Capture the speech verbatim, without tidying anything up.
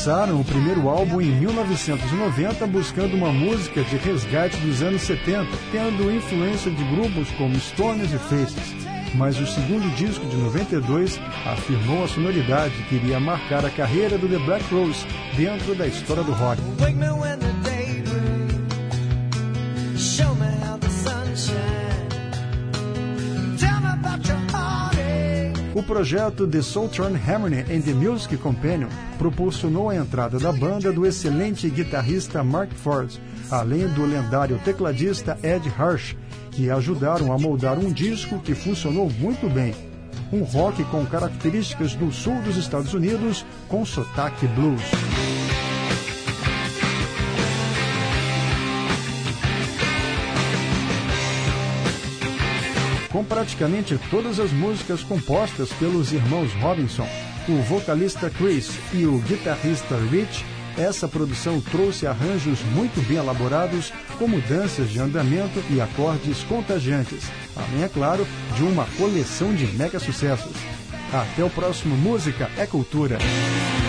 lançaram o primeiro álbum em mil novecentos e noventa, buscando uma música de resgate dos anos setenta, tendo influência de grupos como Stones e Faces. Mas o segundo disco, de noventa e dois, afirmou a sonoridade que iria marcar a carreira do The Black Crowes dentro da história do rock. O projeto The Southern Harmony and the Music Companion proporcionou a entrada da banda do excelente guitarrista Mark Ford, além do lendário tecladista Ed Hirsch, que ajudaram a moldar um disco que funcionou muito bem. Um rock com características do sul dos Estados Unidos, com sotaque blues. Com praticamente todas as músicas compostas pelos irmãos Robinson, o vocalista Chris e o guitarrista Rich, essa produção trouxe arranjos muito bem elaborados, com mudanças de andamento e acordes contagiantes, além, é claro, de uma coleção de mega sucessos. Até o próximo Música é Cultura.